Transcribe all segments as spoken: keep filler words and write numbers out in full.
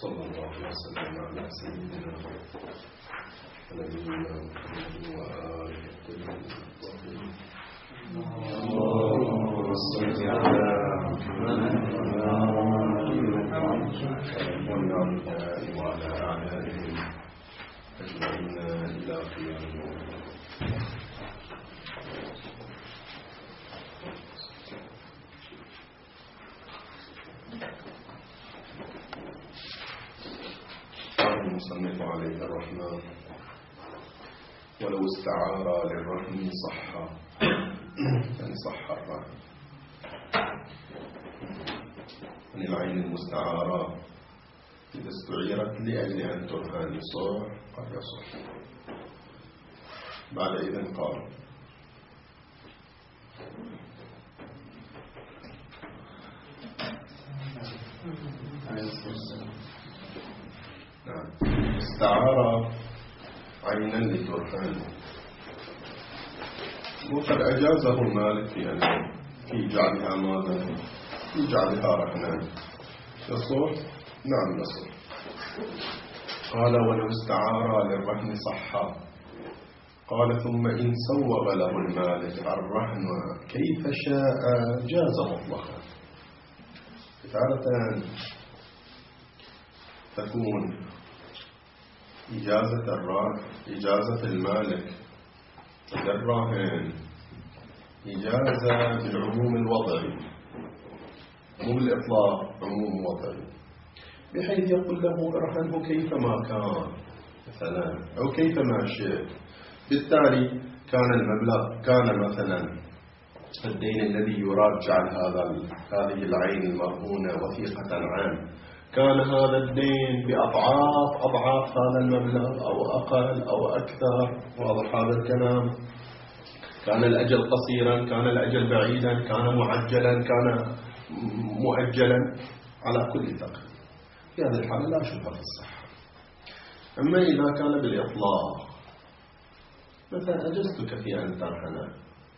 صلى الله وسلم على سيدنا ونبينا محمد وآله الطاهرين. اللهم صل على محمد وعلى أعدائهم أجمعين إلى قيام يوم المصنف عليه الرحمن. ولو استعار للرهن صح، يعني صح الرهن من العين المستعارة إذا استعيرت لأجل أن ترهن يصح قد يصح. بعد إذن قال نعم استعار عينا لترهن وقد أجازه المالك في أن في جعلها ماذا؟ في جعلها رهنا يصح؟ نعم يصح. قال ولو استعار للرهن صح. قال ثم إن سوغ له المالك الرهن كيف شاء جاز مطلقا. تارة تكون إجازة الراهن إجازة المالك للراهن إجازة بالعموم الوضعي، مو بالإطلاق، عموم وضعي، بحيث يقول له ارهنه كيفما كان مثلا أو كيفما شئت. بالتالي كان المبلغ كان مثلا الدين الذي يراد جعل هذا هذه العين المرهونة وثيقة عام، كان هذا الدين بأضعاف أضعاف هذا المبلغ أو أقل أو أكثر. واضح هذا الكلام؟ كان الأجل قصيرا، كان الأجل بعيدا، كان معجلا، كان مؤجلا، على كل تقدير في هذه الحالة لا شبهة في الصحة. أما إذا كان بالإطلاق مثلا أجزتك في أن ترهن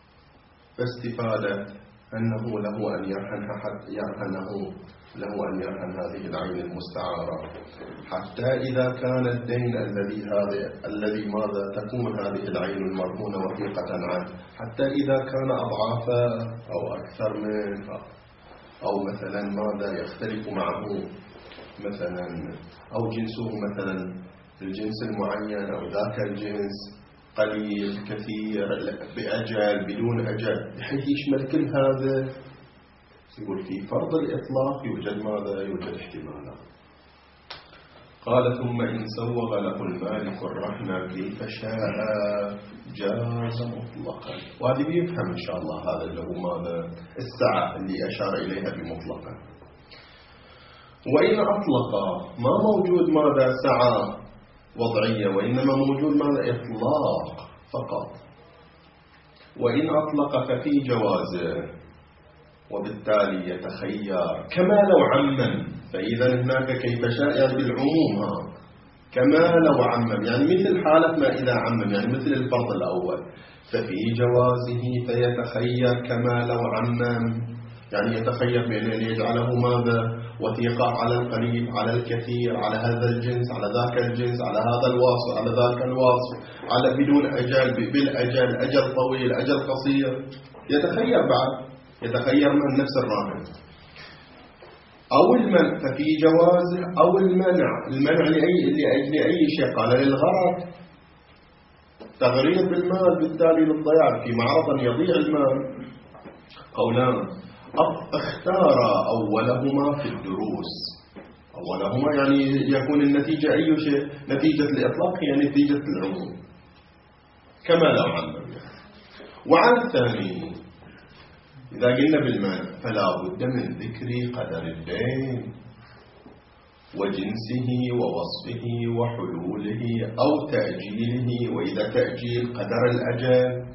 فاستفادة أنه له أن يرهن حتى يرهنه له أن يرهن هذه العين المستعارة حتى إذا كان الدين الذي هذا الذي ماذا تكون هذه العين المرهونة وثيقة عنه، حتى إذا كان أضعافه أو أكثر منه أو مثلا ماذا يختلف معه مثلا أو جنسه مثلا الجنس المعين أو ذاك الجنس قليل كثير بأجل بدون أجل، بحيث يشمل كل هذا. يقول في فرض الإطلاق يوجد ماذا؟ يوجد احتمالات. قال ثم إن سوغ له المالك الرهن كيف شاء جاز مطلقا. وهذه بيفهم إن شاء الله هذا اللي هو ماذا السعة اللي أشار إليها بمطلقا. وإن أطلق ما موجود ماذا سعة وضعية، وإنما موجود ماذا إطلاق فقط. وإن أطلق ففي جوازه، وبالتالي يتخير كما لو عمم. فإذا هناك كيف شاء بالعموم ها كما لو عمم، يعني مثل حالة ما إذا عمم، يعني مثل الفرض الأول. ففي جوازه فيتخير كما لو عمم، يعني يتخير بين أن يجعله ماذا وثيقة على القريب على الكثير على هذا الجنس على ذاك الجنس على هذا الوصف على ذاك الوصف على بدون أجل بالأجل أجل طويل أجل قصير. يتخير بعد يتخير من نفس الراهن أو المنع. ففي جوازه أو المنع. المنع لأي لأجل أي شيء؟ قال للغرض تغرير بالمال، بالتالي للضياع في معرض أن يضيع المال. قولان اختار أولهما في الدروس. أولهما يعني يكون النتيجة أي شيء؟ نتيجة الإطلاق هي نتيجة العموم كما لو عمم. وعن الثاني إذا قلنا بالمال فلا بد من ذكر قدر الدين وجنسه ووصفه وحلوله أو تأجيله، وإذا تأجيل قدر الأجل.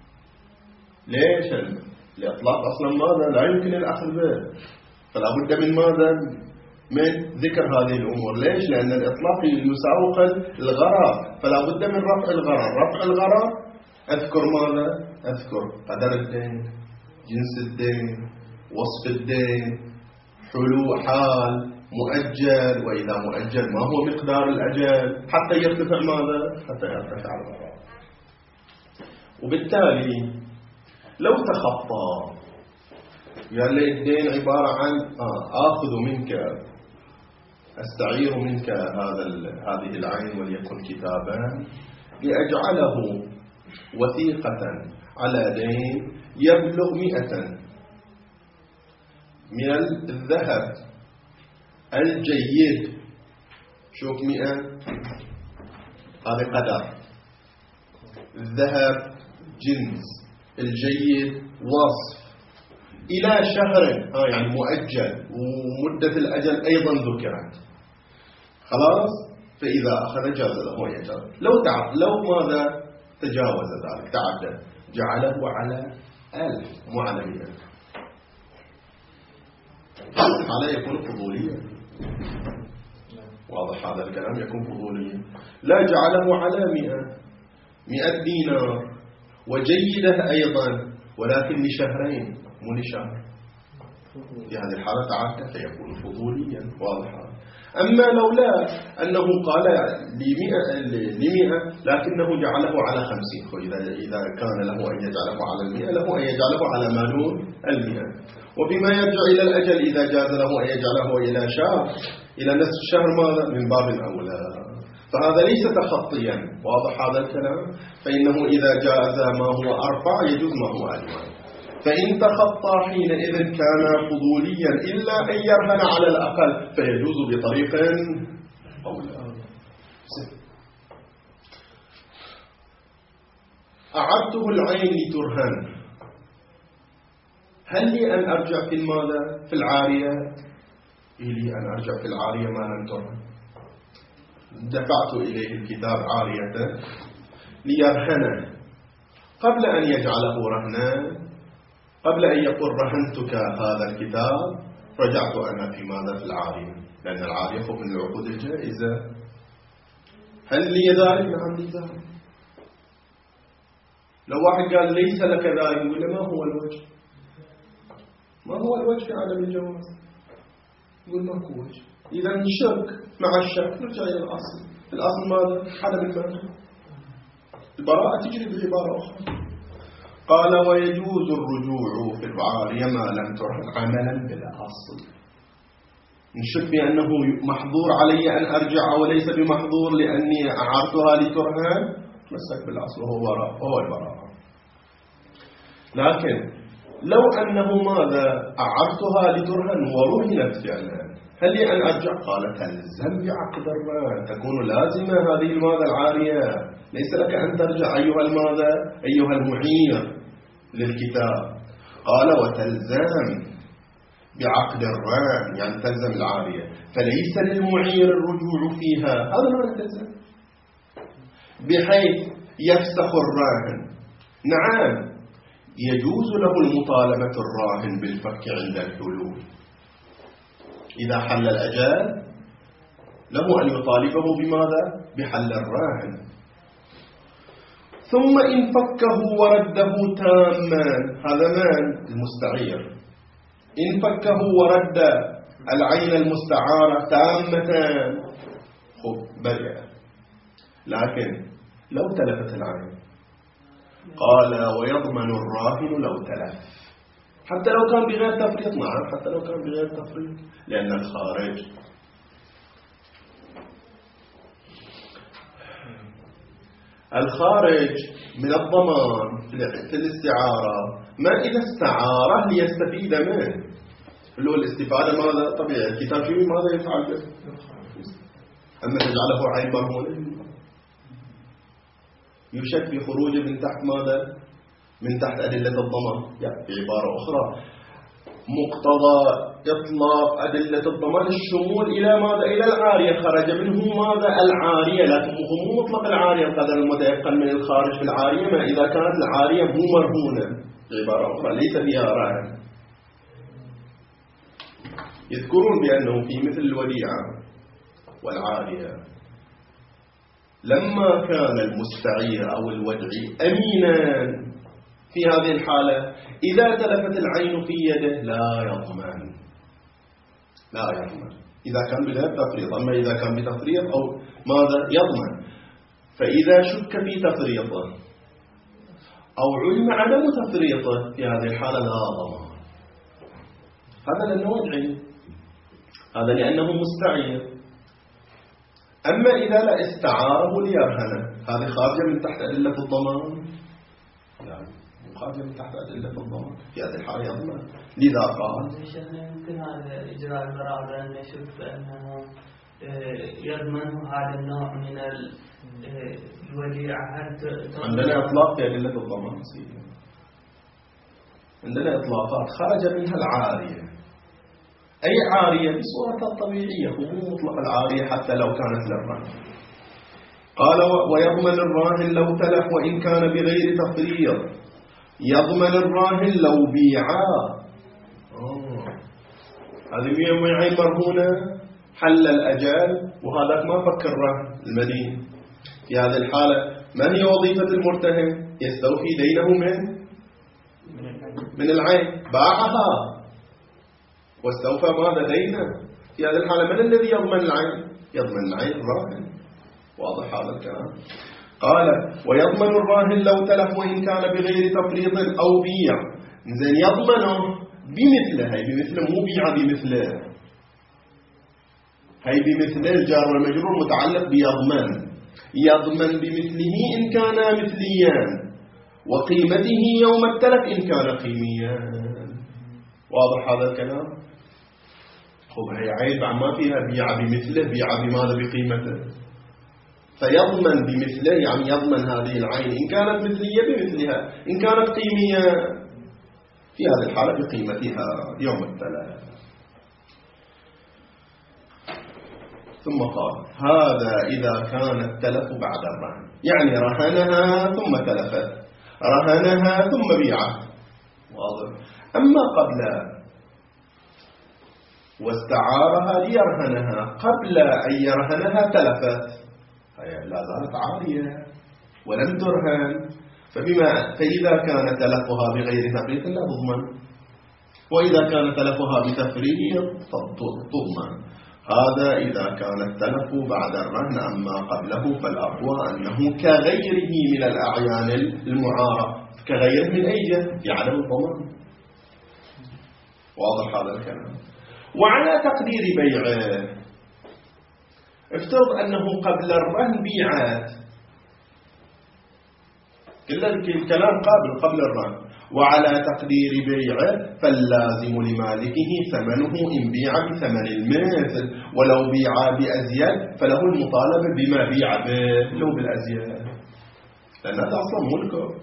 ليش؟ الإطلاق أصلا ماذا لا يمكن الأخذ به، فلا بد من ماذا؟ من ذكر هذه الأمور. ليش؟ لأن الإطلاق يساوق الغرض، فلا بد من رفع الغرض. رفع الغرض أذكر ماذا؟ أذكر قدر الدين، جنس الدين، وصف الدين، حلو حال، مؤجل، وإذا مؤجل ما هو مقدار الأجل حتى يرتفع ماذا؟ حتى يرتفع البراءة. وبالتالي لو تخطى يعني الدين عبارة عن آه آخذ منك، أستعير منك هذا هذه العين وليكن كتابا لأجعله وثيقة على دين يبلغ مئة من الذهب الجيد. شوف مئة هذا قدر، الذهب جنس، الجيد وصف، إلى شهر ها يعني مؤجل، ومدة الأجل أيضا ذكرت. خلاص، فإذا أخذ جاز له يجاز. لو تعب لو ماذا تجاوز ذلك تعدى جعله على ألف مو على مئة، على يكون فضوليا. واضح هذا الكلام؟ يكون فضوليا. لا، جعله على مئة مئة دينار وجيدة أيضا، ولكن لشهرين مو لشهر. في هذه الحالة تعدى فيكون فضوليا. واضح هذا. أما لو لا أنه قال لمئة لمئة لكنه جعله على خمسين، فإذا إذا كان له أن يجعله على المئة له أن يجعله على ما دون المئة. وبما يرجع إلى الأجل إذا جاز له أن يجعله إلى شهر، إلى نصف الشهر ماذا؟ من باب أولى. فهذا ليس تخطيا. واضح هذا الكلام؟ فإنه إذا جاز ما هو أربع يجوز ما هو أجمل. فإن تخطى حينئذ كان فضوليا إلا أن يرهن على الأقل فيجوز بطريق أولى. أعدته العين لترهن، هل لي أن أرجع في الماذا؟ في العارية؟ إلي أن أرجع في العارية ما لم ترهن. دفعت إليه الكتاب عارية ليرهنه، قبل أن يجعله رهنا، قبل أن يقول رهنتك هذا الكتاب، رجعت أنا في ماذا؟ في العارية، لأن العارية هو من العقود الجائزة. هل لي ذلك؟ نعم لي ذلك. لو واحد قال ليس لك ذلك، يقول ما هو الوجه؟ ما هو الوجه في عدم الجواز؟ يقول ماكو وجه. إذا نشك مع الشك نرجع إلى الأصل. الأصل ماذا؟ عدم المانع. البراءة تجري بعبارة أخرى. قال ويجوز الرجوع في العارية ما لم ترهن عملا بالأصل. نشك بأنه محظور علي أن أرجع وليس بمحظور لأني أعرتها لترهن، مسك بالأصل وهو براء، هو البراءة. لكن لو أنه ماذا؟ أعرتها لترهن ورهنت فعلا، هل لي أن أرجع؟ قال تلزم بعقد الرهن، تكون لازمة هذه الماذا؟ العارية. ليس لك أن ترجع أيها الماذا؟ أيها المعير للكتاب. قال وتلزم بعقد الرهن، يعني تلزم العارية، فليس للمعير الرجوع فيها. هذا ما يلزم بحيث يفسخ الراهن. نعم، يجوز له المطالبة الراهن بالفك عند الحلول. إذا حل الأجال له أن يطالبه بماذا؟ بحل الراهن. ثم إن فكه ورده تاما، هذا من المستعير، إن فكه ورد العين المستعارة تامة خب برئ. لكن لو تلفت العين قال ويضمن الراهن لو تلف، حتى لو كان بغير تفريط. نعم، حتى لو كان بغير تفريط، لأن الخارج الخارج من الضمان في الاستعارة ما إذا استعاره ليستفيد منه، اللي هو الاستفادة ماذا؟ طبيعي. الكتاب شيء ماذا يفعل به؟ أما تجعله عين مرهونة يشك بخروجه من تحت ماذا؟ من تحت أدلة الضمان. يعني بعبارة أخرى مقتضى إطلاق أدلة الضمان الشمول إلى ماذا؟ إلى العارية، خرج منه ماذا؟ العارية، لكن مو مطلق العارية القدر المتيقن من الخارج في العارية ما إذا كانت العارية مو مرهونة. بعبارة أخرى ليس فيها راهن. يذكرون بأنه في مثل الوديعة والعارية لما كان المستعير أو الودعي أمينا في هذه الحالة، إذا تلفت العين في يده لا يضمن لا يضمن إذا كان بغير تفريط. أما إذا كان بتفريط أو ماذا يضمن. فإذا شك في تفريطه أو علم عدم تفريطه في هذه الحالة لا ضمان. هذا لأنه وضعي، هذا لأنه مستعير. أما إذا لا استعاره ليرهنه، هذه خارجة من تحت أدلة الضمان، يعني خارجة من تحت أدلة الضمان، في هذه الحالة يضمن. لذا قال يمكن هذا إجراء البراءة لأن يشك بأنه يضمن هذا النوع من الوديعة. عندنا إطلاق في أدلة الضمان سيدي، عندنا إطلاقات خرج منها العارية. أي عارية بصورتها الطبيعية، هو مطلق العارية حتى لو كانت للرهن. قال ويضمن الراهن لو تلف وإن كان بغير تفريط. يضمن الراهن لو بيعا. هذه بيعين مرهونة حل الأجال وهذاك ما فكر الراهن المدين. في هذه الحالة ما هي وظيفة المرتهن؟ يستوفي دينه من من العين، باعها واستوفى ماذا دينه. في هذه الحالة من الذي يضمن العين؟ يضمن العين الراهن. واضح هذا الكلام. قال ويضمن الراهن لو تلف وإن كان بغير تفريط أو بيع. زين يضمنه بمثله، هي بمثله مو بيع بمثله، هي بمثله الجار والمجرور متعلق بيضمن. يضمن بمثله إن كان مثليا وقيمته يوم التلف إن كان قيميا. واضح هذا الكلام؟ خب هي عيب ما فيها بيع بمثله، بيع بماذا بقيمته. فيضمن بمثله يعني يضمن هذه العين إن كانت مثلية بمثلها، إن كانت قيمية في هذه الحالة بقيمتها يوم التلف. ثم قال هذا إذا كان التلف بعد الرهن، يعني رهنها ثم تلفت، رهنها ثم بيعت. واضح. أما قبل واستعارها ليرهنها قبل أن يرهنها تلفت، لا زالت عارية ولم ترهن. فبما فإذا كان تلفها بغير تفريط لا تضمن، وإذا كان تلفها بتفريط تضمن. هذا إذا كان التلف بعد الرهن. أما قبله فالأقوى أنه كغيره من الأعيان المعارة، كغيره من أي جهة في عدم الضمان. واضح هذا الكلام. وعلى تقدير بيعه، افترض أنه قبل الرهن بيعات، كل الكلام قابل قبل الرهن. وعلى تقدير بيعه فاللازم لمالكه ثمنه إن بيع بثمن المثل، ولو بيع بأزيد فله المطالبة بما بيع به لو بالأزيد، لأن هذا أصلا ملكه.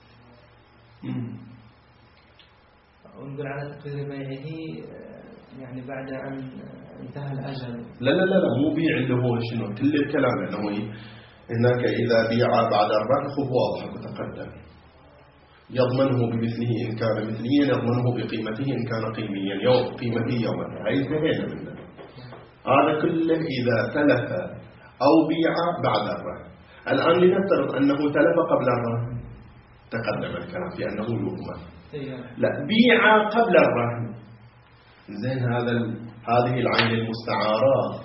ونقول على تقدير بيعه يعني بعد أن انتهى الأجل. لا لا لا لا مو بيع اللي هو شنو كل الكلام أنه هناك إذا بيع بعد الرهن خب واضح وتقدم. يضمنه بمثله إن كان مثليا، يضمنه بقيمته إن كان قيميا، يوم قيمته يوما. هاي انتهينا منه. هذا كله إذا تلف أو بيع بعد الرهن. الآن لنفترض أنه تلف قبل الرهن، تقدم الكلام في أنه يضمن. لا بيع قبل الرهن. زين هذا هذه العين المستعارة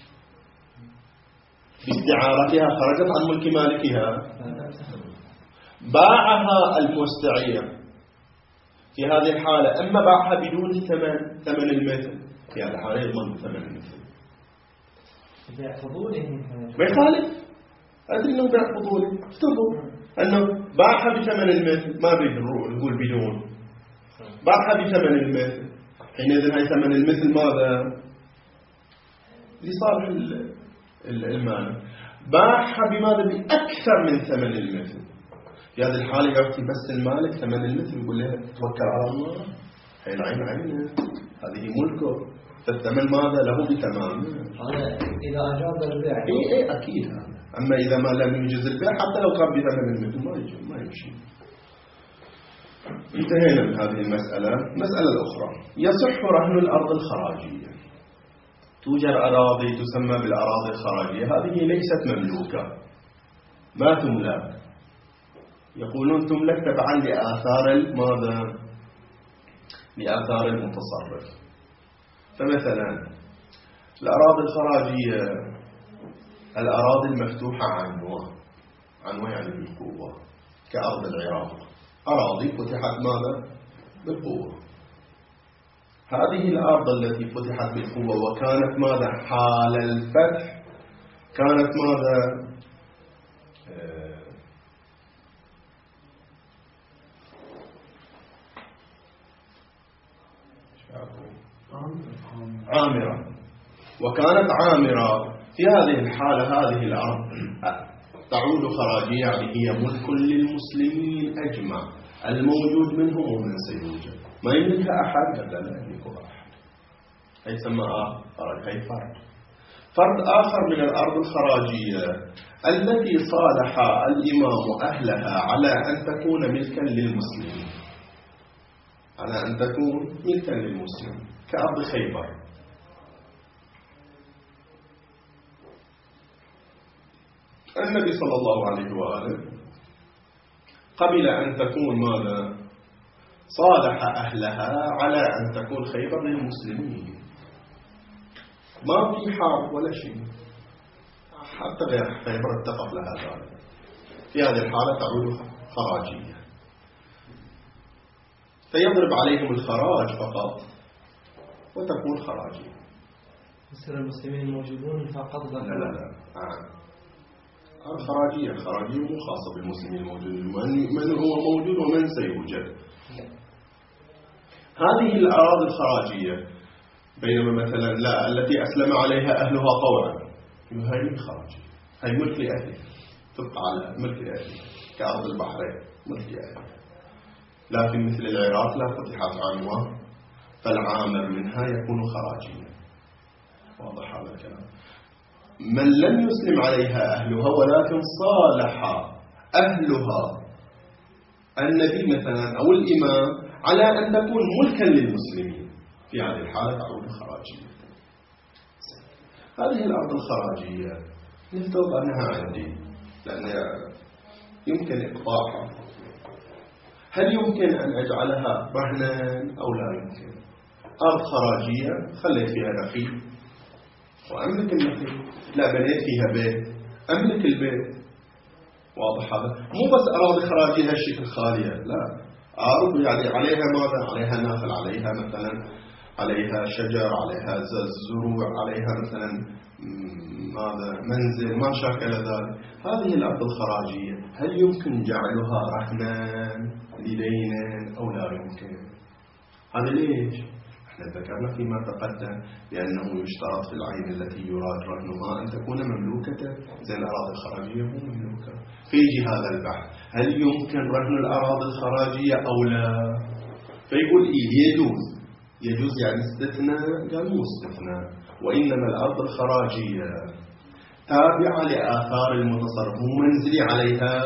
باستعارتها خرجت عن ملك مالكها، باعها المستعير في هذه الحالة. أما باعها بدون ثمن ثمن المثل، في هذه الحالة يضمن ثمن المثل. بيع فضولي ما يخالف. أدري أنه بيع فضولي، افترضوا أنه باعها بثمن المثل، ما بيقول بدون، باعها بثمن المثل. حينئذ هاي ثمن المثل ماذا؟ لصالح المال. باعها بماذا؟ بأكثر من ثمن المثل. في هذه الحالة يعطي بس المالك ثمن المثل ويقول له توكل على الله، هاي العين عينه، هذه ملكه، فالثمن ماذا له بتمامه. هذا إذا أجاز البيع. إيه إيه أكيد هذا. أما إذا ما لم يجوز البيع حتى لو كان بثمن المثل ما يجوز، ما يمشي. انتهينا من هذه المسألة. المسألة الأخرى يصح رهن الأرض الخراجية. توجد أراضي تسمى بالأراضي الخراجية، هذه ليست مملوكة، ما تملك، يقولون تملك تبعا لآثار ماذا؟ لآثار المتصرف. فمثلا الأراضي الخراجية الأراضي المفتوحة عنوة عنوة يعني بالقوة، كأرض العراق أراضي فتحت ماذا؟ بالقوة. هذه الأرض التي فتحت بالقوة وكانت ماذا؟ حال الفتح كانت ماذا؟ عامرة. وكانت عامرة في هذه الحالة هذه الأرض تعود خراجية، يعني هي ملك للمسلمين أجمع، الموجود منهم ومن سيوجد، ما يملكها أحد، لا لا يملكها أحد. هي يسمى خراج. هي فرد فرد آخر من الأرض الخراجية التي صالح الإمام أهلها على أن تكون ملكا للمسلمين، على أن تكون ملكا للمسلمين، كأرض خيبر. النبي صلى الله عليه وآله قبل أن تكون ماذا؟ صالح أهلها على أن تكون خيبر للمسلمين، ما في حرب ولا شيء، حتى غير خيبر اتفق لها ذلك. في هذه الحالة تعود خراجية، فيضرب عليهم الخراج فقط وتكون خراجية. يصير المسلمين الموجودون فقط؟ لا لا لا آه. الخراجية الخراجية مو خاصة بالمسلمين الموجودين، من هو موجود ومن سيوجد. هذه الأراضي الخراجية بينما مثلا لا التي أسلم عليها أهلها طوعا، هي خراجية، هي ملك لأهلها، تبقى على ملك لأهلها، كأرض البحرين ملك لأهلها. لكن مثل العراق لا فتحت عنوة، فالعامر منها يكون خراجيا. واضح هذا الكلام؟ من لم يسلم عليها أهلها ولكن صالح أهلها النبي مثلا أو الإمام على أن تكون ملكا للمسلمين، في هذه الحالة تعود خراجية. هذه الأرض الخراجية نفترض أنها عندي، لأن يمكن إقطاعها، هل يمكن أن أجعلها رهنا أو لا يمكن؟ أرض خراجية خليت فيها نخيل وأملك النخيل، لا بنيت فيها بيت أملك البيت. واضح هذا؟ مو بس أراضي خراجية هالشكل خالية، لا، أرض يعني عليها ماذا؟ عليها نخل، عليها مثلا عليها شجر، عليها زروع، عليها مثلا ماذا؟ منزل، ما شاكل ذلك. هذه الأرض الخراجية هل يمكن جعلها رهنا لدينا أو لا يمكن؟ هذا ليش؟ احنا ذكرنا فيما تقدم بأنه يشترط في العين التي يراد رهنها أن تكون مملوكة، زي الأراضي الخراجية مو مملوكة. فيجي هذا البحث، هل يمكن رهن الأراضي الخراجية أو لا؟ فيقول إيه يجوز. يجوز يعني استثناء؟ قال مو استثناء، وإنما الأرض الخراجية تابعة لآثار المتصرف، مو منزلي عليها.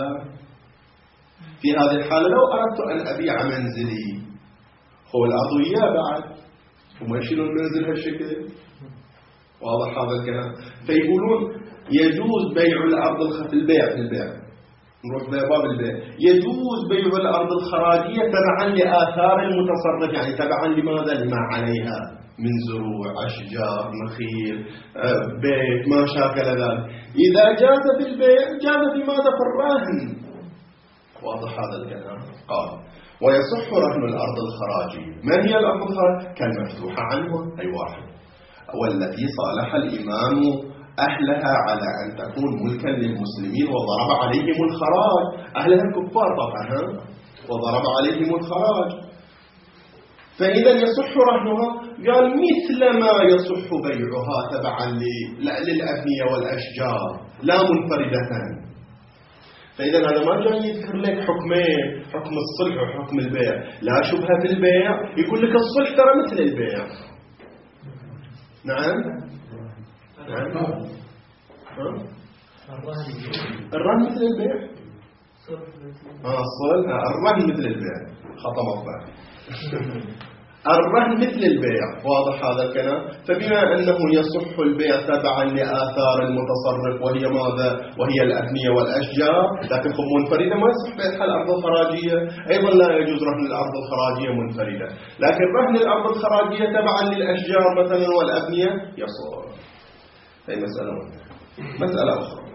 في هذه الحالة لو أردت أن أبيع منزلي، هو الأرض وياه بعد وما يشيلون المنزل هالشكل. واضح هذا الكلام؟ فيقولون يجوز بيع الأرض في البيع في البيع نروح باب البيع، يجوز بيع الأرض الخراجية تبعا لآثار المتصرف، يعني تبعا لماذا؟ لما عليها من زروع، أشجار، نخيل، بيت، ما شاكل ذلك. إذا جاز في البيع جاز في ماذا؟ في الرهن. واضح هذا الكلام؟ قال ويصح رهن الأرض الخراجية. من هي الأرض الخراجية؟ كالمفتوحة عنوة، أي واحد، والتي صالح الإمام أهلها على أن تكون ملكا للمسلمين وضرب عليهم الخراج، أهلها الكفار طبعا، وضرب عليهم الخراج. فإذا يصح رهنها، قال مثل ما يصح بيعها تبعا للأبنية والأشجار لا منفردة. فإذا هذا ما جاي يذكر لك حكمين، حكم الصلح وحكم البيع، لا شبهة في البيع، يقول لك الصلح ترى مثل البيع. نعم نعم الرهن مثل البيع. اه الصلح الرهن مثل البيع، خطأ مطبع. الرهن مثل البيع، واضح هذا الكلام؟ فبما أنه يصح البيع تبعا لآثار المتصرف وهي ماذا؟ وهي الأبنية والأشجار، لكن خب منفردة ما يصح بيعها الأرض الخراجية، أيضا لا يجوز رهن الأرض الخراجية منفردة، لكن رهن الأرض الخراجية تبعا للأشجار مثلا والأبنية يصح. هي مسألة مسألة أخرى.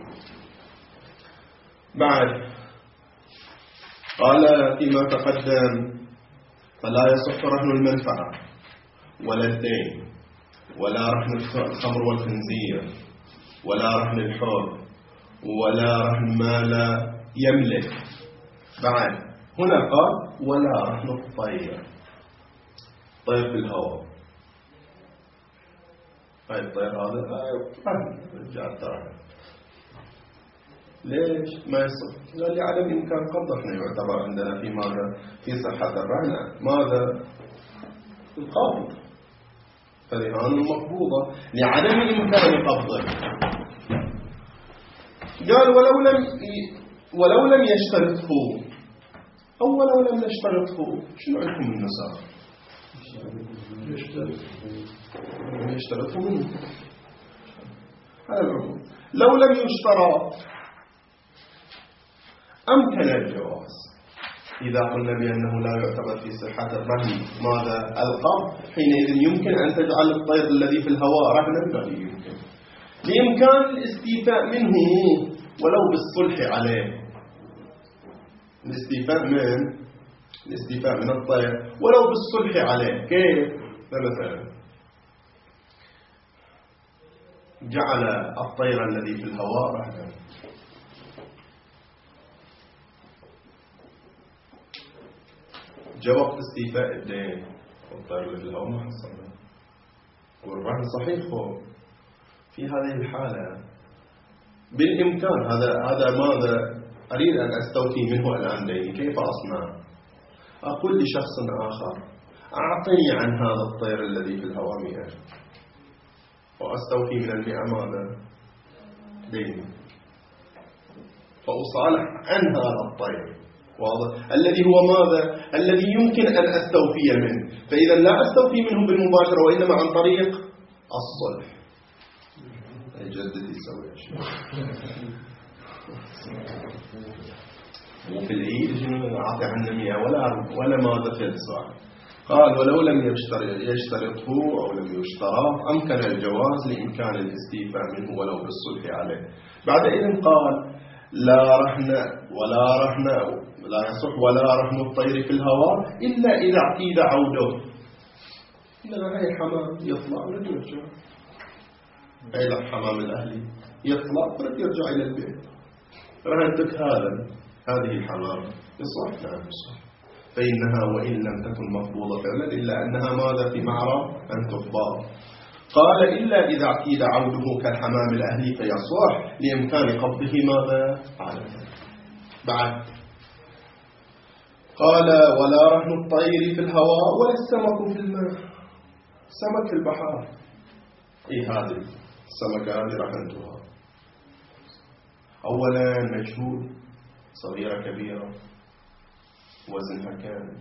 بعد قال فيما تقدم فلا يصح رهن المنفعة ولا الدين ولا رهن الخمر والخنزير ولا رهن الحر ولا رهن ما لا يملك. بعد هنا قال ولا رهن الطير، طير في الهواء. هاي الطير هذا رهن رجع الترهن، ليش ما يصح؟ قال لي عدم إمكان قبضه. احنا يعتبر عندنا في ماذا؟ في صحة الرهن ماذا؟ القبض، فرهان مقبوضة لعدم إمكان قبضه. قال ولو لم ولو لم يشترطه، أو ولو لم يشترطه، شنو عندكم النساء؟ يشترطه منه على العموم. لو لم يشترط أمكن الجواز إذا قلنا بأنه لا يعتبر في صحة الرهن ماذا؟ القبض، حينئذ يمكن أن تجعل الطير الذي في الهواء رهنا. بل يمكن لإمكان الاستيفاء منه ولو بالصلح عليه. الاستيفاء من الاستيفاء من الطير ولو بالصلح عليه. كيف؟ فمثلا جعل الطير الذي في الهواء رهنا، جاء وقت استيفاء الدين والطير اللي في الهواء ما حصلنا والرهن صحيح. هو في هذه الحالة بالإمكان هذا هذا ماذا أريد أن أستوفي منه الآن ديني. كيف أصنع؟ أقول لشخص آخر أعطني عن هذا الطير الذي في الهواء مئة، وأستوفي من المئة ماذا؟ ديني، فأصالح عن هذا الطير، واضح؟ الذي هو ماذا؟ الذي يمكن أن أستوفي منه. فإذا لا أستوفي منه بالمباشرة وإنما عن طريق الصلح. جدتي سوي شيء وفي العيد أعطي عن مئة ولا ولا ماذا في السؤال. قال ولو لم يشترطه أو لم يشترط أمكن الجواز لإمكان الاستيفاء منه ولو بالصلح عليه. بعدئذ قال لا رهن ولا رهن لا يصح ولا رهن الطير في الهواء إلا إذا اعتيد عوده. إنما هاي حمام يطلع ورد يرجع، هاي الحمام الأهلي يطلع ورد يرجع إلى البيت. رهنتك هذا هذه الحمام يصح؟ نعم يصح. فإنها وإن لم تكن مقبوضة فعلا إلا أنها ماذا في معرض أن تقبض. قال إلا إذا اعتيد عوده كالحمام الأهلي فيصح لإمكان قبضه ماذا؟ عادة. بعد قال ولا رهن الطير في الهواء ولا السمك في الماء. سمك البحر، إيه هذه السمكة هذه رهنتها أولا مجهول، صغيرة كبيرة، وزنها كام.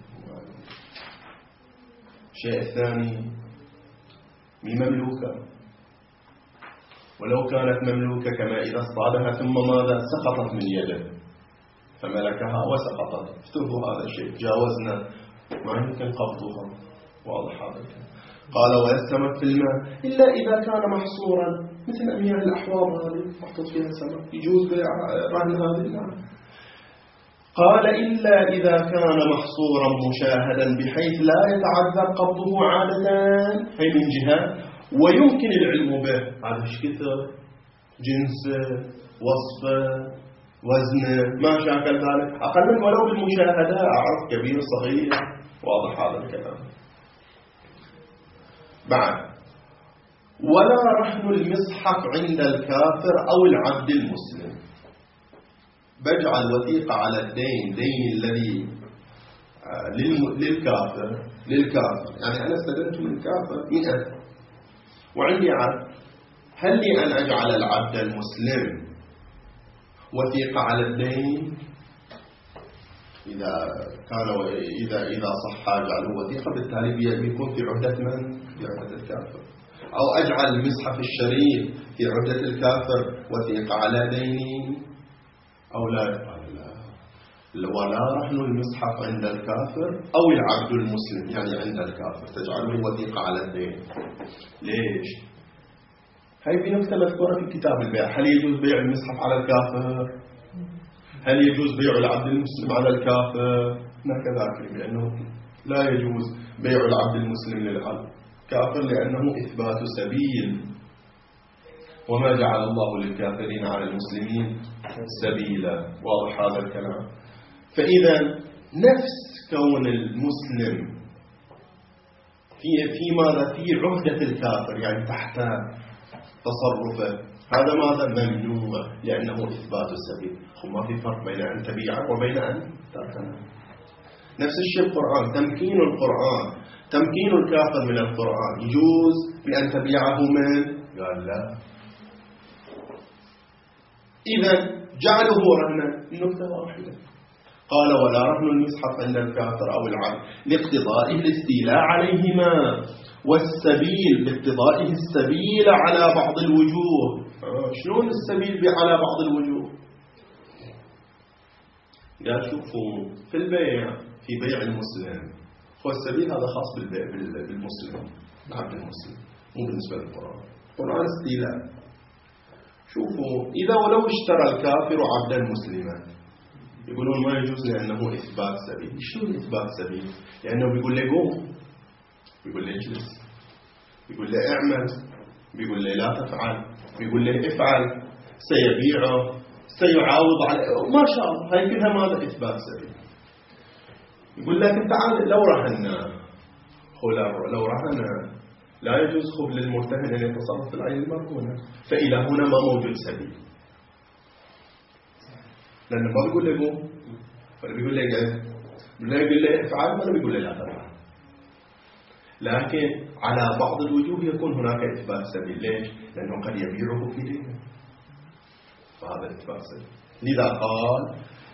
الشيء الثاني مملوكة، ولو كانت مملوكة كما إذا اصطادها ثم ماذا سقطت من يده فملكها وسقطت، افترضوا هذا الشيء جاوزنا ما يمكن قبضها، واضح هذا الكلام. قال ويستمر في الماء إلا إذا كان محصورا مثل أمياء الأحواض هذه محطوط فيها سمك يجوز رهن هذه. نعم. قال إلا إذا كان محصورا مشاهدا بحيث لا يتعذر قبضه عادة، هي من جهة، ويمكن العلم به. هذا ايش كثر جنسه وصفه وزنه ما شاكل ذلك، أقل ولو بالمشاهدة أعرف كبير صغير، واضح هذا الكلام. بعد ولا رهن المصحف عند الكافر أو العبد المسلم. بجعل وثيقة على الدين دين الذي للكافر للكافر يعني أنا استدنت من كافر مئة وعندي عبد، هل لي أن أجعل العبد المسلم وثيقة على الدين إذا كان إذا إذا صح جعله وثيقة بالتالي بيكون في عهدة من؟ في عهدة الكافر. أو أجعل المصحف الشريف في عهدة الكافر وثيقة على ديني أو لا؟ قال لا، ولا رهن المصحف عند الكافر أو العبد المسلم يعني عند الكافر تجعله وثيقة على الدين. ليش؟ هاي في نقطة مذكورة في كتاب البيع. هل يجوز بيع المصحف على الكافر؟ هل يجوز بيع العبد المسلم على الكافر؟ هكذا، لأنه لا يجوز بيع العبد المسلم للكافر لأنه إثبات سبيل، وما جعل الله للكافرين على المسلمين سبيلا. واضح هذا الكلام؟ فإذا نفس كون المسلم في في ماذا؟ في عهدة الكافر يعني تحت تصرفه، هذا ماذا؟ ممنوع لأنه إثبات السبيل. ما في فرق بين أن تبيعه وبين أن تركنه. نفس الشيء القرآن، تمكين القرآن، تمكين الكافر من القرآن يجوز بأن تبيعه من؟ قال لا. إذا جعله رهنا نكتة واحدة. قال ولا رهن المصحف عند الكافر أو العبد لاقتضائه الاستيلاء عليهما والسبيل باقتضائه السبيل على بعض الوجوه. شلون السبيل على بعض الوجوه؟ قال شوفوا في البيع، في بيع المسلم هو السبيل هذا خاص بالبيع بالمسلم، العبد المسلم، مو بالنسبة للقرآن. القرآن استيلاء. شوفوا إذا ولو اشترى الكافر عبدا مسلما يقولون ما يجوز لأنه إثبات سبيل. شنو إثبات سبيل؟ لأنه بيقول له قوم، بيقول له اجلس، بيقول له اعمل، بيقول له لا تفعل، بيقول له افعل، سيبيعه، سيعاوض عليه، ما شاء الله. هاي كلها ماذا؟ إثبات سبيل. يقول لكن تعال لو رهنا، لو رهنا لا يجوز خب للمرتهن أن يتصرف في العين المرهونة. فإلى هنا ما موجود سبيل، لأنه ما بيقول له قوم ولا بيقول له قعد، ولا بيقول له افعل، ولا بيقول له لا تفعل. لكن على بعض الوجوه يكون هناك إثبات سبيل. ليش؟ لأنه قد يبيعه في دينه، فهذا إثبات سبيل. لذا قال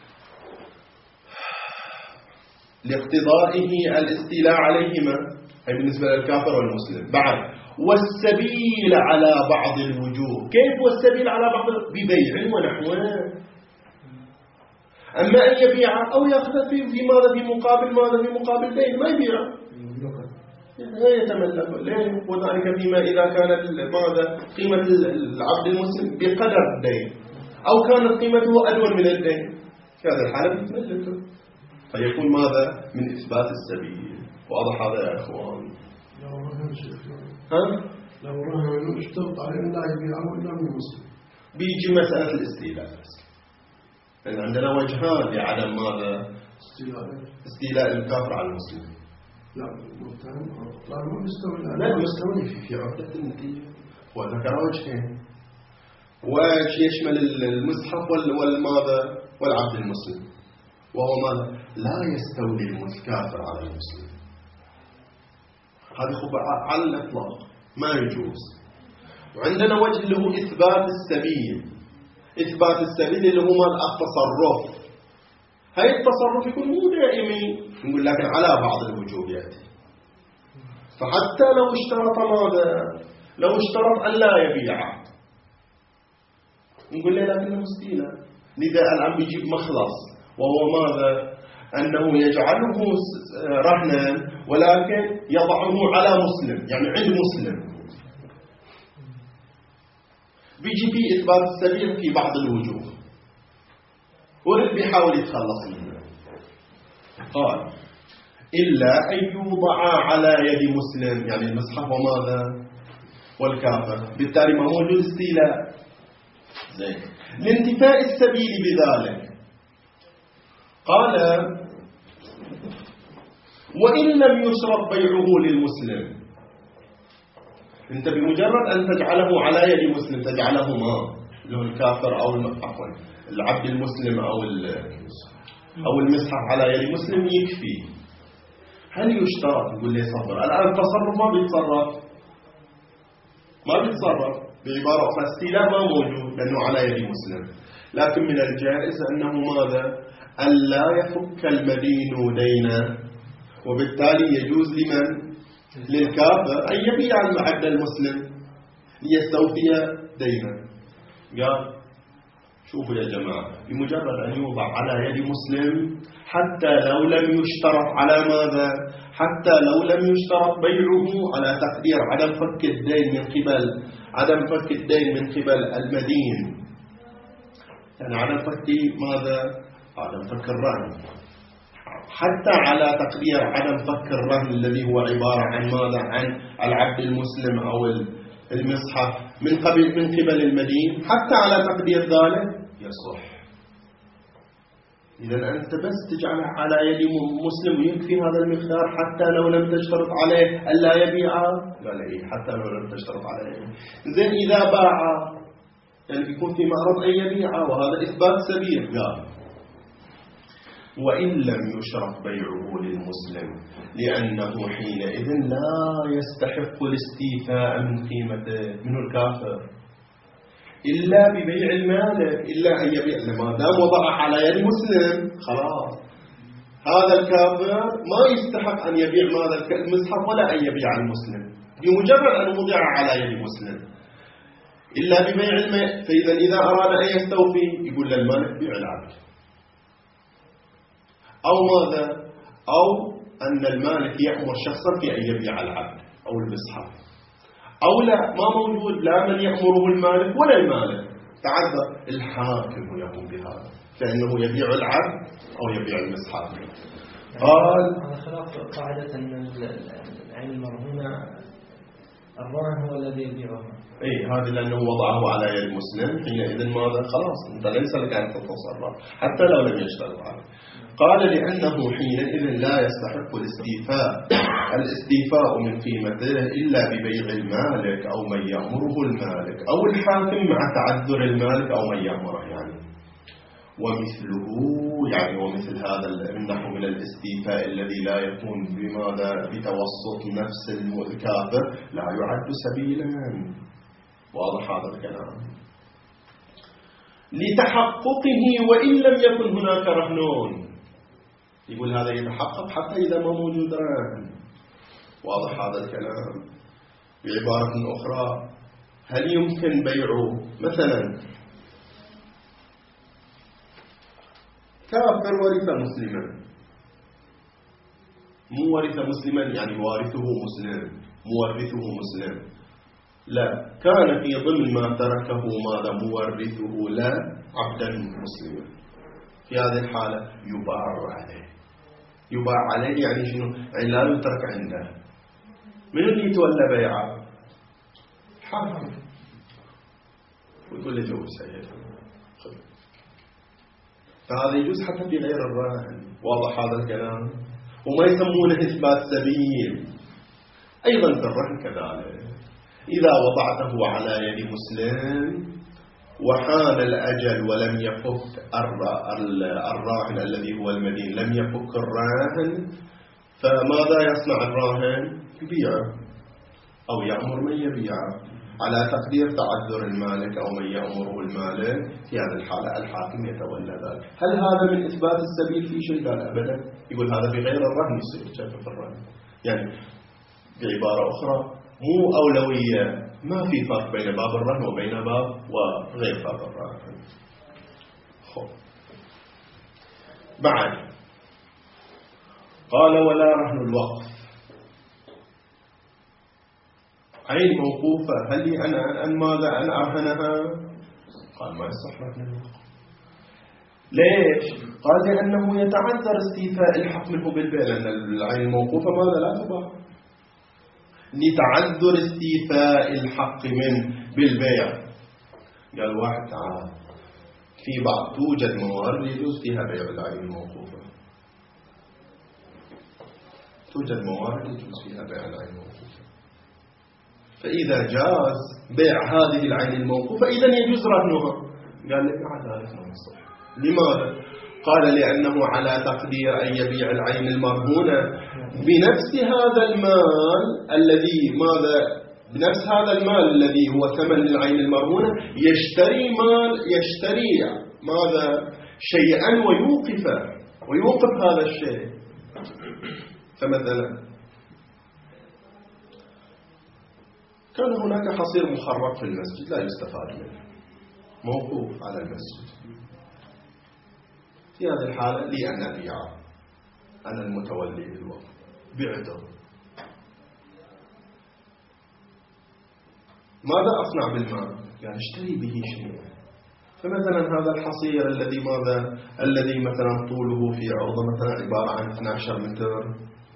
لاقتضائه الاستيلاء عليهما، هي بالنسبة للكافر والمسلم. بعد والسبيل على بعض الوجوه. كيف والسبيل على بعض؟ ببيع ونحوه. أما أن يبيع أو يأخذ في ماذا؟ في مقابل ماذا؟ في مقابل دين، ما يبيع، لا يتملك. ليه؟ وذلك فيما إذا كانت ماذا؟ قيمة العبد المسلم بقدر الدين أو كانت قيمته أدون من الدين، في هذا الحالة يتملكه، فيكون ماذا؟ من إثبات السبيل. واضح هذا يا إخوان؟ لو رهن شيخ ها؟ لو رهن اشترط عليه أن لا يبيعه إلا من المسلم، بيجي مسألة الاستيلاء بس. لأن عندنا وجهان لعدم ماذا؟ استيلاء استيلاء الكافر على المسلم. لا متهم لا ما مستوي، لا مستوي في في عقدة النتيجة. وذكر وجهين، وش يشمل المصحف والماذا؟ والعبد المسلم، وهو ماذا؟ لا يستولي الكافر على المسلم. هذا خب على الإطلاق ما يجوز. وعندنا وجه اللي هو إثبات السبيل. إثبات السبيل اللي هو ماذا؟ التصرف. هاي التصرف يكون مو دائمي، نقول لكن على بعض الوجوه يأتي. فحتى لو اشترط ماذا؟ لو اشترط أن لا يبيع نقول له لكنه مستيلاء. لذا الآن بيجيب مخلص، وهو ماذا؟ أنه يجعله رهنا ولكن يضعه على مسلم، يعني عند مسلم. بيجي فيه إثبات السبيل في بعض الوجوه، ورد بيحاول يتخلص منه. قال إلا أن يوضع على يد مسلم، يعني المصحف وماذا؟ والكافر، بالتالي ما موجود استيلاء. زين، لانتفاء السبيل بذلك. قال وإن لم يشرط بيعه للمسلم، انت بمجرد أن تجعله على يد مسلم، تجعله ما له الكافر أو عفوا العبد المسلم أو أو المصحف على يد مسلم يكفي. هل يشترط؟ يقول لي صبر. الآن التصرف ما بيتصرف، ما بيتصرف بعبارة أخرى استيلاء ما موجود لأنه على يد مسلم. لكن من الجائز أنه ماذا؟ أن لا يفك المدين دينه، وبالتالي يجوز لمن؟ للكافر أن يبيع العبد المسلم ليستوفي دينه. قال شوفوا يا جماعة، بمجرد أن يوضع على يد مسلم حتى لو لم يشترط على ماذا؟ حتى لو لم يشترط بيعه على تقدير عدم فك الدين من قبل عدم فك الدين من قبل المدين، يعني عدم فك ماذا؟ عدم فك الرهن، حتى على تقدير عدم فك الرهن الذي هو عبارة عن ماذا؟ عن العبد المسلم أو المصحف من قبل من قبل المدين، حتى على تقدير ذلك يصح. إذا أنت بس تجعلها على يد مسلم ويكفي هذا المقدار حتى لو لم تشترط عليه ألا يبيعه؟ قال إيه، حتى لو لم تشترط عليه. زين إذا باع يعني بيكون في معرض أن يبيعه، وهذا إثبات سبيل. قال وإن لم يشرط بيعه للمسلم لأنه حينئذ لا يستحق الاستيفاء من قيمته من الكافر إلا ببيع المالك، إلا أن يبيع. لما دام وضع على يد مسلم خلاص هذا الكافر ما يستحق أن يبيع ماذا المصحف ولا أن يبيع المسلم، بمجرد أن وضع على يد مسلم إلا ببيع المال. فإذا إذا أراد أن يستوفي يقول للمالك بيع العبد، أو ماذا؟ أو أن المالك يأمر شخصا في أن يبيع العبد أو المصحف، أو لا ما موجود لا من يأمره المالك ولا المالك، تعذر الحاكم يقوم بهذا، فإنه يبيع العبد أو يبيع المصحف. قال هذا خلاف قاعدة أن العين المرهونة الراهن هو الذي يبيعها. اي هذا لأنه وضعه على يد مسلم، حينئذ ماذا؟ خلاص أنت ليس لك أن تتصرف حتى لو لم يشترط عليه. قال لأنه حينئذ لا يستحق الاستيفاء الاستيفاء من قيمته إلا ببيع المالك أو من يأمره المالك أو الحاكم مع تعذر المالك أو من يأمره. يعني ومثله يعني ومثل هذا النحو من الاستيفاء الذي لا يكون بماذا؟ بتوسط نفس الكافر لا يعد سبيلا. واضح هذا الكلام؟ لتحققه وإن لم يكن هناك رهن. يقول هذا يتحقق حتى إذا ما موجود رهن. واضح هذا الكلام؟ بعبارة أخرى، هل يمكن بيعه مثلا كافر ورث مسلما، مو ورث مسلما يعني وارثه مسلم مورثه مسلم، لا، كان في ضمن ما تركه ماذا؟ مورثه لا عبدا مسلما. في هذه الحالة يباع عليه. يباع عليه يعني شنو؟ يعني لا يترك عنده. من اللي يتولى بيعه؟ حاكم. ويقول له جو سيد، فهذا يجوز حتى في غير الراهن. واضح هذا الكلام؟ وما يسمونه إثبات سبيل. أيضا في الرهن كذلك، إذا وضعته على يد مسلم وحان الأجل ولم يفك الراهن الذي هو المدين، لم يفك الراهن، فماذا يصنع الراهن؟ يبيعه أو يأمر من يبيعه على تقدير تعذر المالك أو من يأمره المالك. في هذه الحالة الحاكم يتولى ذلك. هل هذا من إثبات السبيل في شيء؟ قال أبدا. يقول هذا في غير الرهن يصير كيف في الرهن. يعني بعبارة أخرى مو أولوية، ما في فرق بين باب الرهن وبين باب وغير باب الرهن. خب بعد قال ولا رهن الوقف. عين موقوفة، هل لي أنا أن ماذا أن أرهنها؟ قال ما يصح رهن الوقف. ليش؟ قال لأنه يتعذر استيفاء الحق منه بالبيع، لأن العين الموقوفة ماذا؟ لا تباع. لتعذر استيفاء الحق منه بالبيع. قال واحد تعال، في بعض توجد موارد يجوز فيها بيع العين الموقوفة. توجد موارد يجوز فيها بيع العين الموقوفة، فإذا جاز بيع هذه العين الموقوفة إذن يجوز رهنها. قال لي مع ذلك ما يصح. لماذا؟ قال لأنه على تقدير أن يبيع العين المرهونة بنفس هذا المال الذي ماذا؟ بنفس هذا المال الذي هو ثمن العين المرهونة يشتري مال يشتري ماذا؟ شيئا ويوقفه. ويوقف هذا الشيء. فمثلا كان هناك حصير مخرق في المسجد لا يستفاد منه، موقوف على المسجد. في هذه الحالة لي أن أبيعه، أنا المتولي للوقف، بعته. ماذا أصنع بالمال؟ يعني اشتري به شيئا. فمثلا هذا الحصير الذي ماذا الذي مثلا طوله في عرضه مثلا عبارة عن اثني عشر متر،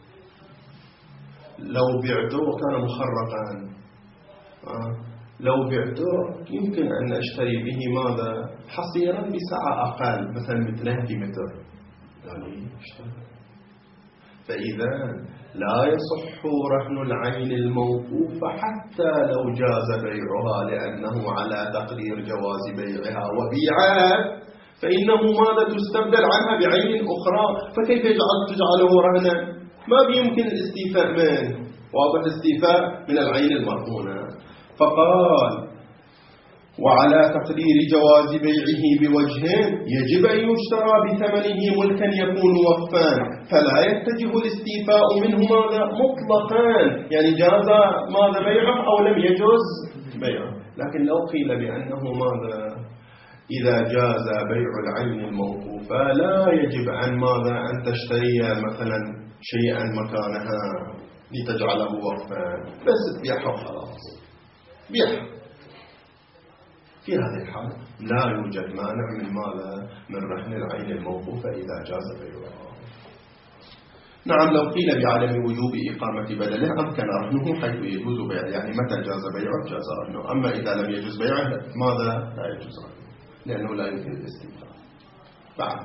لو بعته وكان مخرقا آه. لو بعته يمكن أن أشتري به ماذا حصيرا بسعة أقل مثلا من ثلاثة متر، يعني اشتري. فإذا لا يصح رهن العين الموقوفة حتى لو جاز بيعها، لأنه على تقدير جواز بيعها وبيعها فإنه ماذا تستبدل عنها بعين أخرى. فكيف تجعله رهنا؟ ما بيمكن الاستيفاء منه، واضح الاستيفاء من العين المرهونة. فقال وعلى تقدير جواز بيعه بوجهين يجب أن يشترى بثمنه ملكا يكون وقفا، فلا يتجه الاستيفاء منه ماذا مطلقا، يعني جاز ماذا بيعه أو لم يجوز بيعه. لكن لو قيل بأنه ماذا إذا جاز بيع العين الموقوفة لا يجب أن ماذا أن تشتري مثلا شيئا مكانها لتجعله وقفا، بس تبيعه وخلاص، بيعه. في هذه الحالة لا يوجد مانع من ماذا من رهن العين الموقوفة إذا جاز بيعها. نعم لو قيل بعدم وجوب إقامة بدله أمكن رهنه حيث يجوز بيعه، يعني متى جاز بيعه جاز رهنه. أما إذا لم يجوز بيعه ماذا لا يجوز رهنه، لأنه لا يمكن الاستيفاء. بعد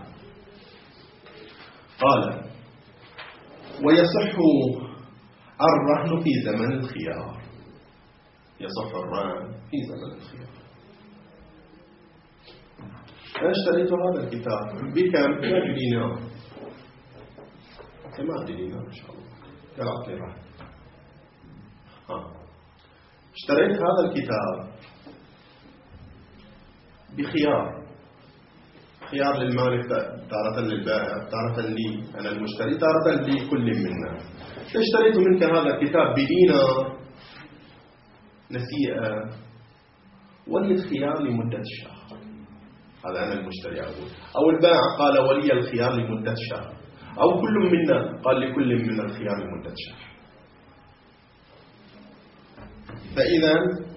قال ويصح الرهن في زمن الخيار، يصح الرهن في زمن الخيار. أنا اشتريت هذا الكتاب بكم؟ ثلاث دينار، ثمان دينار إن شاء الله، قال أعطني رهن. ها اشتريت هذا الكتاب بخيار، خيار للمالك تارة للبائع تارة لي أنا المشتري تارة لكل منا. اشتريت منك هذا الكتاب بدينار نسيئة ولي الخيار لمدة شهر، هذا أنا المشتري أقول، أو البائع قال ولي الخيار لمدة شهر، أو كل منا قال لكل منا الخيار لمدة شهر. فإذا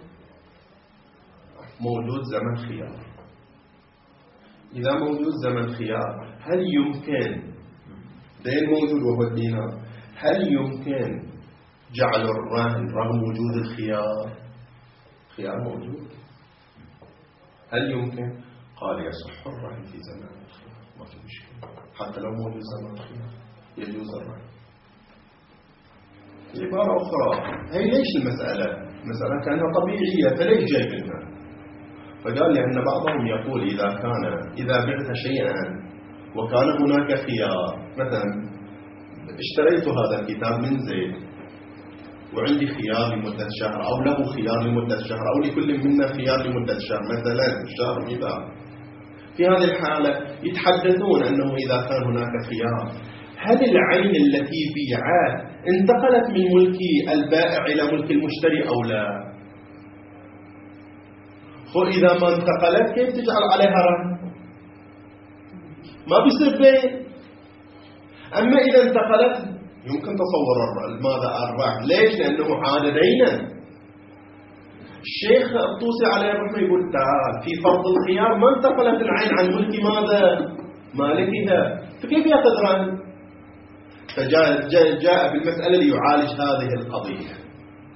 موجود زمن خيار. إذا موجود زمن خيار هل يمكن دين موجود وهو الدينار، هل يمكن جعل الرهن رغم وجود الخيار؟ خيار موجود، هل يمكن؟ قال يصح الرهن في زمان الخيار، ما في مشكلة، حتى لو موجود زمان الخيار يجوز الرهن. عبارة أخرى، هي ليش المسألة؟ المسألة كانها طبيعية، فليش جاي منها؟ فقال لأن بعضهم يقول إذا كان إذا بعت شيئا وكان هناك خيار، مثلا اشتريت هذا الكتاب من زيد وعندي خيار لمدة شهر، أو له خيار لمدة شهر، أو لكل منا خيار لمدة شهر، مثلا شهر مثال. في هذه الحالة يتحدثون أنه إذا كان هناك خيار هل العين التي بيعت انتقلت من ملك البائع إلى ملك المشتري أو لا؟ وإذا ما انتقلت كيف تجعل عليها رهن؟ ما بيصير بين. أما إذا انتقلت يمكن تصور ماذا الرهن. ليش؟ لأنه عاد دينا. الشيخ الطوسي عليه الرحمة يقول تعال في فرض الخيار ما انتقلت العين عن ملك ماذا؟ مالكها، فكيف يأخذ رهن؟ فجاء جاء, جاء بالمسألة ليعالج هذه القضية.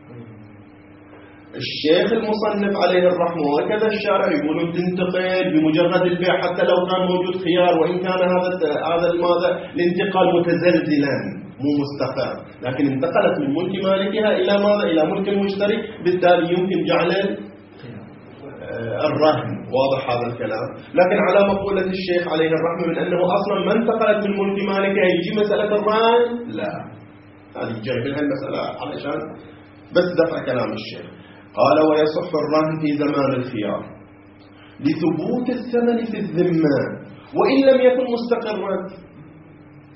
الشيخ المصنف عليه الرحمة وكذا الشارع يقولون تنتقل بمجرد البيع حتى لو كان موجود خيار، وإن كان هذا هذا ماذا الانتقال متزلزلا مو مستقر، لكن انتقلت من ملك مالكها إلى ماذا؟ إلى ملك المشتري، بالتالي يمكن جعل الرهن. واضح هذا الكلام؟ لكن على مقولة الشيخ عليه الرحمة من أنه أصلا ما انتقلت من ملك مالكها يجي مسألة الرهن؟ لا، هذه جايب لها المسألة علشان بس دفع كلام الشيخ. قال ويصح الرهن في زمان الخيار لثبوت الثمن في الذمة وإن لم يكن مستقرا.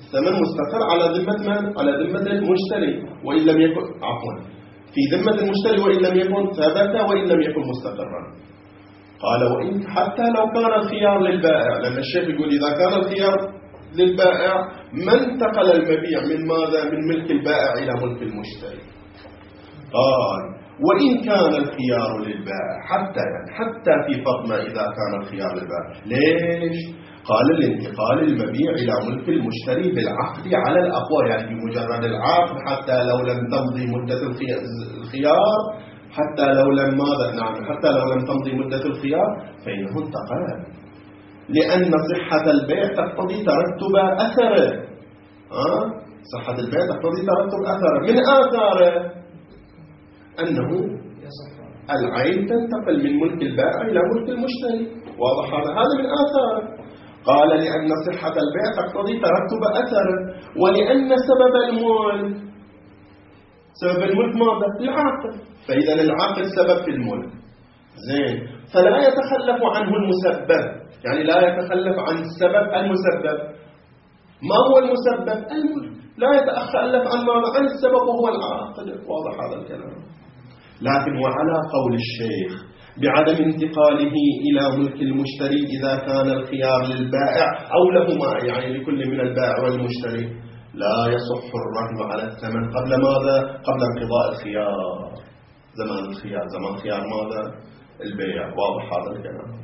الثمن مستقر على ذمة من؟ على ذمة المشتري وإن لم يكن عفوا في ذمة المشتري وإن لم يكن ثبت وإن لم يكن مستقرا. قال وإن حتى لو كان الخيار للبائع، لأن الشيخ يقول إذا كان الخيار للبائع ما انتقل المبيع من ماذا؟ من ملك البائع إلى ملك المشتري. قال وإن كان الخيار للبائع، حتى يعني حتى في فرض ما إذا كان الخيار للبائع. ليش؟ قال الانتقال المبيع إلى ملك المشتري بالعقد على الأقوى، يعني بمجرد العقد حتى لو لم تمضي مدة الخيار، حتى لو لم ماذا نعم حتى لو لم تمضي مدة الخيار فإنه انتقل، لأن صحة البيع تقتضي ترتب أثره. أه؟ صحة البيع تقتضي ترتب أثره. من آثاره أنه العين تنتقل من ملك البائع إلى ملك المشتري. واضح هذا؟ هذا من آثاره. قال لأن صحة البيع تقتضي ترتب أثره، ولأن سبب الملك سبب الملك ماذا؟ العقد. فإذا العقد سبب في الملك، زين، فلا يتخلف عنه المسبب، يعني لا يتخلف عن السبب المسبب. ما هو المسبب؟ الملك. لا يتخلف عن ماذا؟ عن السبب وهو العقد. واضح هذا الكلام. لكن وعلى قول الشيخ بعدم انتقاله إلى ملك المشتري إذا كان الخيار للبائع أو لهما، يعني لكل من البائع والمشتري، لا يصح الرهن على الثمن قبل ماذا؟ قبل انقضاء الخيار، زمان الخيار، زمان خيار ماذا؟ البيع. واضح هذا الكلام.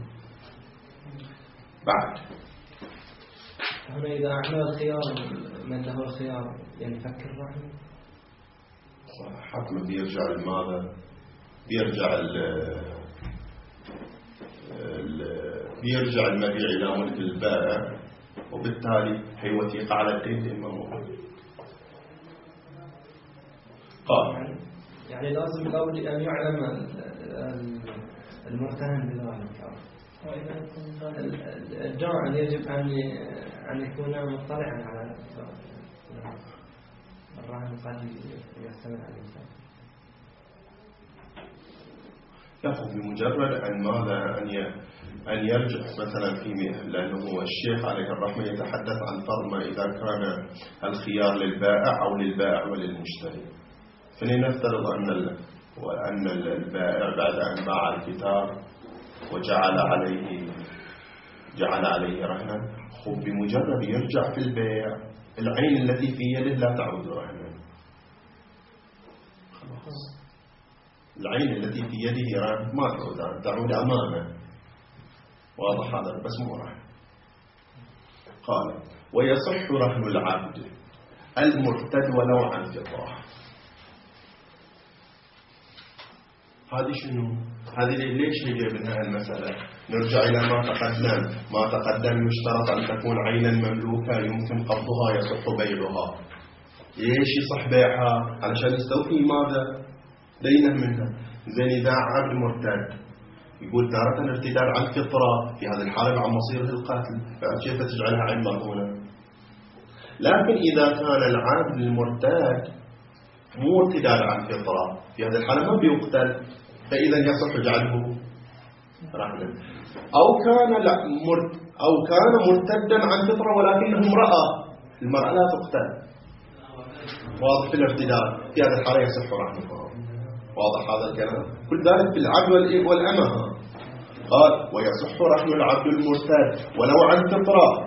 بعد هنا إذا أعمل الخيار من له الخيار ينفك الرهن، حتما بيرجع لماذا؟ بيرجع ال بيرجع المبيع إلى ملك البائع، وبالتالي هي وثيقة على الدين المملوك. قال يعني لازم لابد أن يعلم المرتهن بذلك. الداعي يجب أن أن يكون مطلعا على الرهن قد يحتمل عليه. يأخذ بمجرد أن ماذا؟ أن أن يرجع مثلا في، لأنه الشيخ عليه الرحمة يتحدث عن فرض ما إذا كان الخيار للبائع أو للبائع وللمشتري. فلنفترض أن وأن البائع بعد أن باع الكتاب وجعل عليه جعل عليه رهنا، خب بمجرد يرجع في البيع العين التي في يده لا تعود رهنا، خلاص العين التي في يده رهن ما تعود، تعود أمامه. واضح هذا؟ بس مو رهن. قال ويصح رهن العبد المرتد ولو عن فطرة. هذه شنو؟ هذه ليش هي جايبينها المسألة؟ نرجع إلى ما تقدم. ما تقدم يشترط أن تكون عينا مملوكة يمكن قبضها يصح بيعها. ليش يصح بيعها؟ علشان يستوفي ماذا؟ دينا منها. زين إذا عبد مرتد يقول تارة الارتداد عن فطرة، في هذه الحالة عن مصيره القتل، فكيف تجعلها عين مرهونة؟ لكن إذا كان العبد المرتد مو ارتداد عن فطرة، في هذه الحالة ما بيقتل، فإذا يصح جعله رهنا. أو كان مرت أو كان مرتدا عن فطرة ولكنه امرأة، المرأة لا تقتل، واضح في الارتداد، في هذه الحالة يصح رهنها. واضح هذا الكلام؟ كل ذلك في العبد والأمة. قال ويصح رهن العبد المرتد ولو عن فطرة.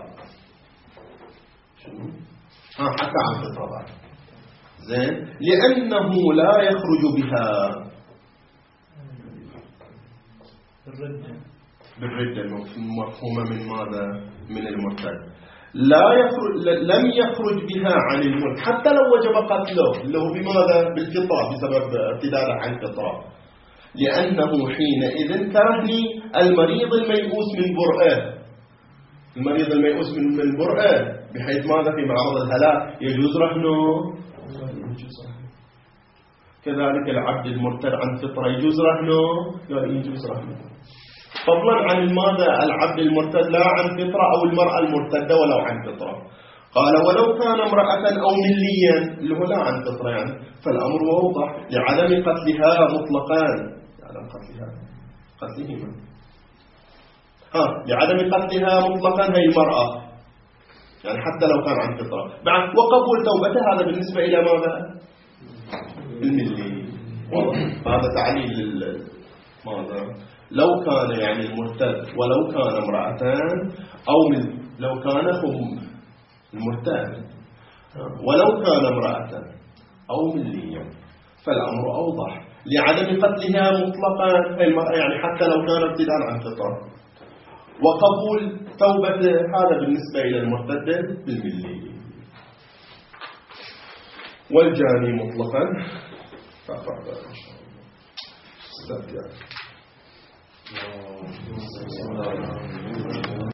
ها حتى عن فطرة بعد. زين، لأنه لا يخرج بها بالردة بالردة مفهومة من ماذا؟ من المرتد. لا يخرج لم يخرج بها عن الملك حتى لو وجب قتله، اللي هو بماذا؟ بالفطرة، بسبب ارتداده عن الفطرة. لأنه حينئذ كرهن المريض الميؤوس من برئه. المريض الميؤوس من من برئه بحيث ماذا؟ في معرض الهلاك يجوز رهنه. كذلك العبد المرتد عن فطرة يجوز رهنه، يجوز رهنه. فضلا عن ماذا؟ العبد المرتد لا عن فطرة أو المرأة المرتدة ولو عن فطرة. قال ولو كان امرأة أو مليا، اللي هو لا عن فطرة يعني، فالأمر واضح لعدم قتلها مطلقا، لعدم قتلها قتلهما ها لعدم قتلها مطلقا هي المرأة. يعني حتى لو كان عن فطرة. بعد وقبول توبته هذا بالنسبة إلى ماذا؟ الملي. هذا تعليل ماذا؟ لو كان يعني المرتد ولو كان امرأتان أو من لو كان هم المرتد ولو كان امرأة أو مليا فالأمر أوضح لعدم قتلها مطلقا المرأة، يعني حتى لو كان ابتداء عن فطرة. وقبول توبته هذا بالنسبة إلى المرتد بالملي. والجاني مطلقا فأفعل إن شاء الله. استبدأ.